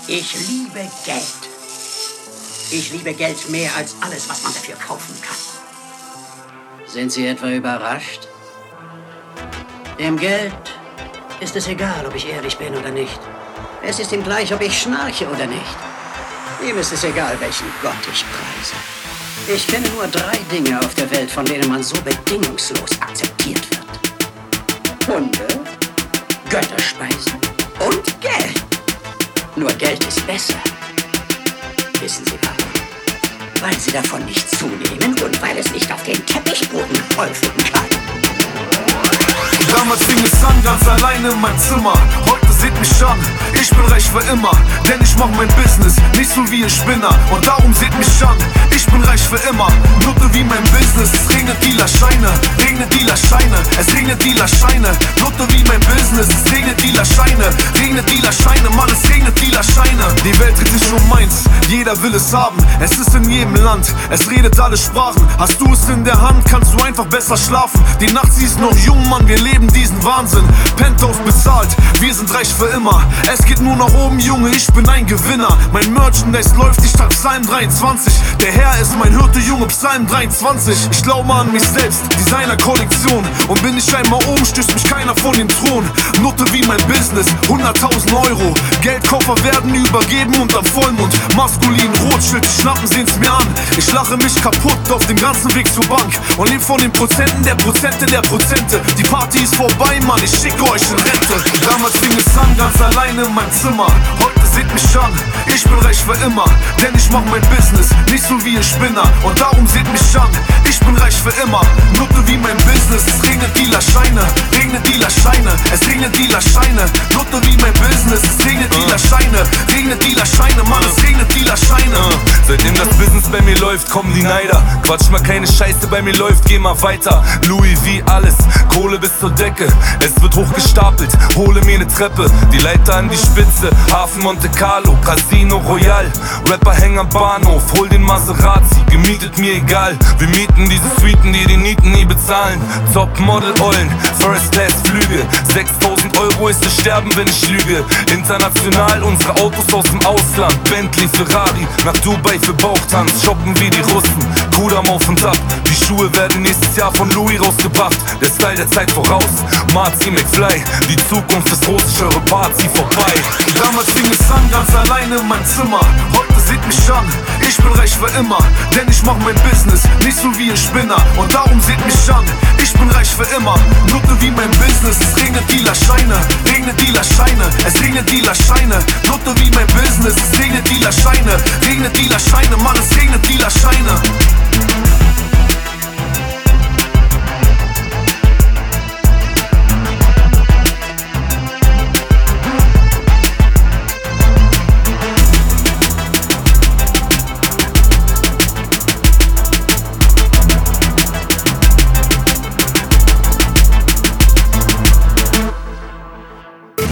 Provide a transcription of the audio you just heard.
Ich liebe Geld. Ich liebe Geld mehr als alles, was man dafür kaufen kann. Sind Sie etwa überrascht? Dem Geld ist es egal, ob ich ehrlich bin oder nicht. Es ist ihm gleich, ob ich schnarche oder nicht. Ihm ist es egal, welchen Gott ich preise. Ich kenne nur 3 Dinge auf der Welt, von denen man so bedingungslos akzeptiert wird. Hunde, Götterspeisen und Geld. Nur Geld ist besser. Wissen Sie warum? Weil Sie davon nicht zunehmen und weil es nicht auf den Teppichboden häufigen kann. Damals fing es an, ganz alleine in meinem Zimmer. Heute seht mich an, ich bin reich für immer. Denn ich mach mein Business, nicht so wie ein Spinner. Und darum seht mich an, ich bin reich für immer. Nutte wie mein Business, es regnet Dealerscheine. Regnet Dealerscheine, es regnet Dealerscheine. Nutte wie mein Business, es regnet Dealerscheine. Regnet Dealerscheine, Mann, es regnet Dealerscheine. Die Welt dreht sich um meins, jeder will es haben. Es ist in jedem Land, es redet alle Sprachen. Hast du es in der Hand, kannst du einfach besser schlafen. Die Nacht, sie ist noch jung, Mann, wir leben diesen Wahnsinn. Penthouse bezahlt, wir sind reich für immer. Es geht nur nach oben, Junge, ich bin ein Gewinner. Mein Merchandise läuft, ich trag Psalm 23. Der Herr ist mein Hirte, Junge, Psalm 23. Ich glaube an mich selbst, Designer-Kollektion. Und bin ich einmal oben, stößt mich keiner von dem Thron. Nutte wie mein Business, 100.000 Euro. Geldkoffer werden übergeben unterm Vollmond. Maskulin, Rotschild, die Schnappen sehen's mir an. Ich lache mich kaputt auf dem ganzen Weg zur Bank. Und leb von den Prozenten der Prozente der Prozente. Die Party ist vorbei, Mann, ich schicke euch in Rente. Damals fing es an, ganz alleine in meinem Zimmer. Heute seht mich an, ich bin reich für immer. Denn ich mach mein Business, nicht so wie ein Spinner. Und darum seht mich an, ich bin reich für immer. Nutte wie mein Business, es regnet Dealerscheine. Regnet Dealerscheine, es regnet Dealerscheine. Nutte wie mein Business, es regnet Dealerscheine. Regnet Dealerscheine, Mann, es regnet Dealerscheine. Seitdem das Business bei mir läuft, kommen die Neider. Quatsch mal keine Scheiße, bei mir läuft, geh mal weiter. Louis V, alles, Kohle bis zur Decke. Es wird hochgestapelt, hole mir ne Treppe. Die Leiter an die Spitze, Hafen Monte Carlo, Casino Royal. Rapper hängen am Bahnhof, hol den Maserati. Gemietet mir egal, wir mieten diese Suiten, die die Nieten nie bezahlen. Top-Model-Ollen, First-Class-Flüge. 6.000 Euro ist es sterben, wenn ich lüge. International unsere Autos aus dem Ausland. Bentley, Ferrari, nach Dubai für Bauchtanz. Shoppen wie die Russen, Kudam auf und ab. Die Schuhe werden nächstes Jahr von Louis rausgebracht. Der Style der Zeit voraus, Marzi McFly. Die Zukunft ist russisch, eure Party vorbei. Damals fing es an, ganz alleine in meinem Zimmer. Heute seht mich an, ich bin reich für immer. Denn ich mach mein Business, nicht so wie ein Spinner. Und darum seht mich an, ich bin reich für immer. Nutte wie mein Business, es regnet Dealerscheine. Regnet Dealerscheine, es regnet Dealerscheine. Nutte wie mein Business, es regnet Dealerscheine. Regnet Dealerscheine, Mann, es regnet Dealerscheine.